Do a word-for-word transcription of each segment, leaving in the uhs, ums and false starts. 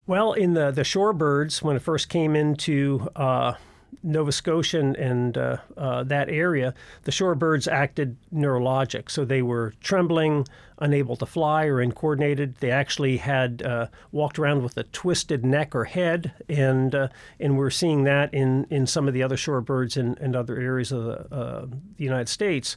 Well, in the, the shorebirds, when it first came into uh, Nova Scotia and, and uh, uh, that area, the shorebirds acted neurologic. So they were trembling, unable to fly or uncoordinated. They actually had uh, walked around with a twisted neck or head, and uh, and we're seeing that in, in some of the other shorebirds in, in other areas of the, uh, the United States.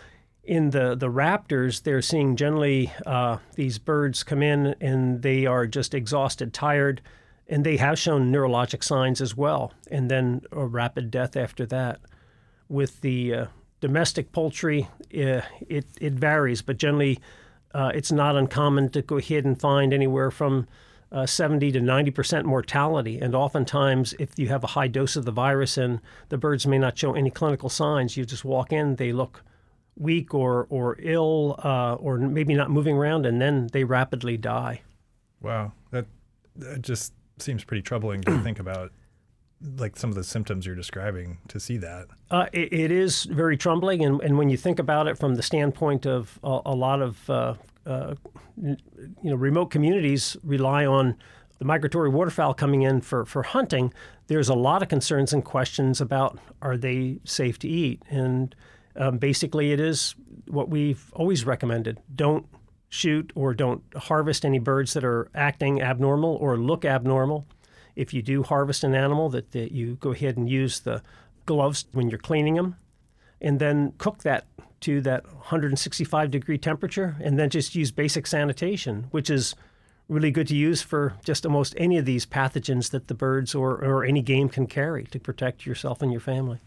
In the, the raptors, they're seeing generally uh, these birds come in and they are just exhausted, tired, and they have shown neurologic signs as well, and then a rapid death after that. With the uh, domestic poultry, uh, it, it varies, but generally uh, it's not uncommon to go ahead and find anywhere from uh, seventy to ninety percent mortality. And oftentimes, if you have a high dose of the virus and the birds may not show any clinical signs, you just walk in, they look weak or, or ill uh, or maybe not moving around, and then they rapidly die. Wow. That, that just seems pretty troubling to think about, like some of the symptoms you're describing, to see that. Uh, it, it is very troubling, and, and when you think about it from the standpoint of a, a lot of uh, uh, you know, remote communities rely on the migratory waterfowl coming in for, for hunting, there's a lot of concerns and questions about, are they safe to eat? And Um, basically, it is what we've always recommended. Don't shoot or don't harvest any birds that are acting abnormal or look abnormal. If you do harvest an animal, that, that you go ahead and use the gloves when you're cleaning them, and then cook that to that one hundred sixty-five degree temperature, and then just use basic sanitation, which is really good to use for just almost any of these pathogens that the birds or, or any game can carry to protect yourself and your family.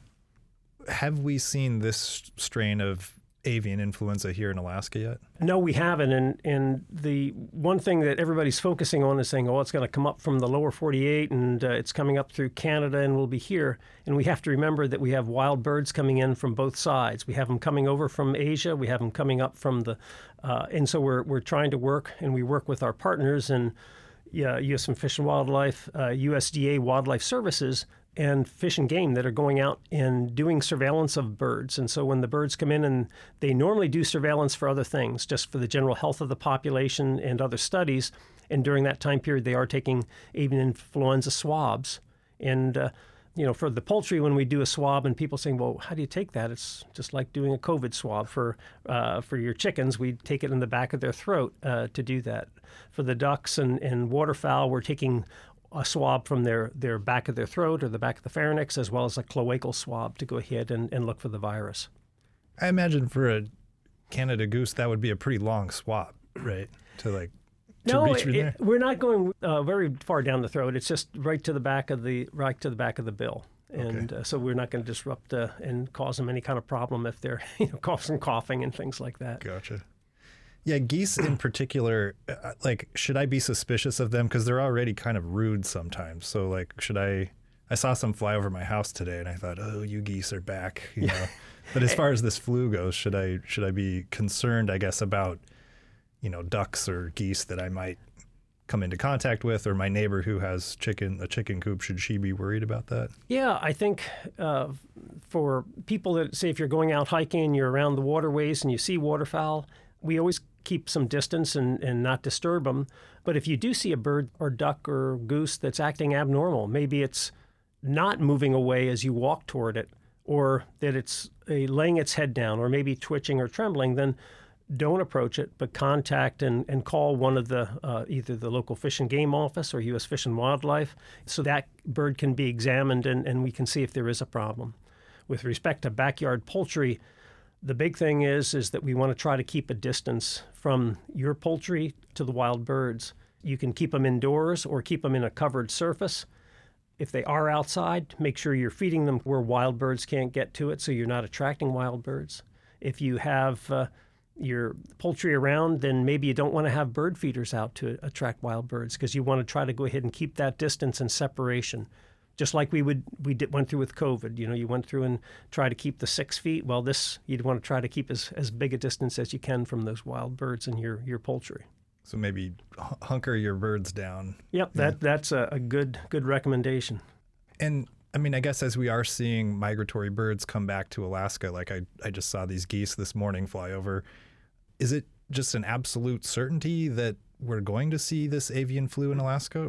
Have we seen this strain of avian influenza here in Alaska yet? No, we haven't. And and the one thing that everybody's focusing on is saying, oh, it's going to come up from the lower forty-eight and uh, it's coming up through Canada and will be here. And we have to remember that we have wild birds coming in from both sides. We have them coming over from Asia. We have them coming up from the, uh, and so we're we're trying to work, and we work with our partners and yeah, U S Fish and Wildlife, uh, U S D A Wildlife Services, and Fish and Game that are going out and doing surveillance of birds. And so when the birds come in, and they normally do surveillance for other things, just for the general health of the population and other studies, and during that time period they are taking avian influenza swabs. And uh, you know, for the poultry, when we do a swab and people saying, well, how do you take that? It's just like doing a COVID swab. For uh, for your chickens, we take it in the back of their throat uh, to do that. For the ducks and, and waterfowl, we're taking a swab from their, their back of their throat or the back of the pharynx, as well as a cloacal swab to go ahead and, and look for the virus. I imagine for a Canada goose, that would be a pretty long swab, right? To like to no, reach in it, there? We're not going uh, very far down the throat. It's just right to the back of the right to the back of the bill, and okay. uh, so we're not going to disrupt uh, and cause them any kind of problem if they're you know coughing, coughing, and things like that. Gotcha. Yeah, geese in particular, uh, like, should I be suspicious of them? Because they're already kind of rude sometimes. So, like, should I... I saw some fly over my house today, and I thought, oh, you geese are back, you know. But as far as this flu goes, should I should I be concerned, I guess, about, you know, ducks or geese that I might come into contact with, or my neighbor who has chicken a chicken coop, should she be worried about that? Yeah, I think uh, for people that, say, if you're going out hiking and you're around the waterways and you see waterfowl, we always keep some distance and, and not disturb them. But if you do see a bird or duck or goose that's acting abnormal, maybe it's not moving away as you walk toward it, or that it's uh, laying its head down, or maybe twitching or trembling, then don't approach it, but contact and, and call one of the, uh, either the local Fish and Game office or U S Fish and Wildlife, so that bird can be examined and, and we can see if there is a problem. With respect to backyard poultry, the big thing is is that we want to try to keep a distance from your poultry to the wild birds. You can keep them indoors or keep them in a covered surface. If they are outside, make sure you're feeding them where wild birds can't get to it, so you're not attracting wild birds. If you have uh, your poultry around, then maybe you don't want to have bird feeders out to attract wild birds, because you want to try to go ahead and keep that distance and separation. Just like we would we did, went through with COVID. You know, you went through and tried to keep the six feet. Well, this, you'd want to try to keep as, as big a distance as you can from those wild birds and your, your poultry. So maybe hunker your birds down. Yep, that yeah. that's a, a good good recommendation. And I mean, I guess as we are seeing migratory birds come back to Alaska, like I, I just saw these geese this morning fly over, is it just an absolute certainty that we're going to see this avian flu in Alaska, or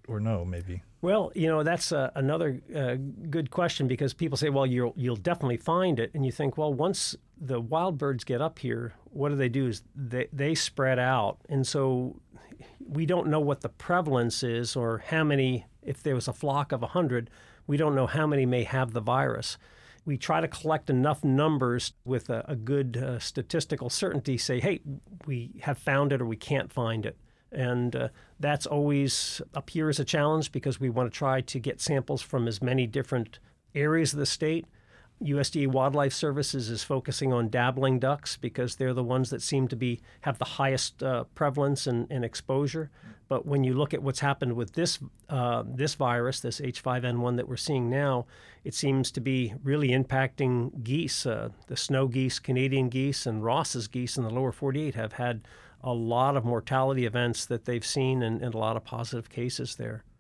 or no, maybe? Well, you know, that's uh, another uh, good question, because people say, well, you'll you'll definitely find it. And you think, well, once the wild birds get up here, what do they do is they, they spread out. And so we don't know what the prevalence is, or how many, if there was a flock of one hundred, we don't know how many may have the virus. We try to collect enough numbers with a, a good uh, statistical certainty, say, hey, we have found it or we can't find it. And uh, that's always up here as a challenge, because we want to try to get samples from as many different areas of the state. U S D A Wildlife Services is focusing on dabbling ducks, because they're the ones that seem to be have the highest uh, prevalence and, and exposure. But when you look at what's happened with this uh, this virus, this H five N one that we're seeing now, it seems to be really impacting geese. Uh, the snow geese, Canadian geese, and Ross's geese in the lower forty-eight have had a lot of mortality events that they've seen, and, and a lot of positive cases there.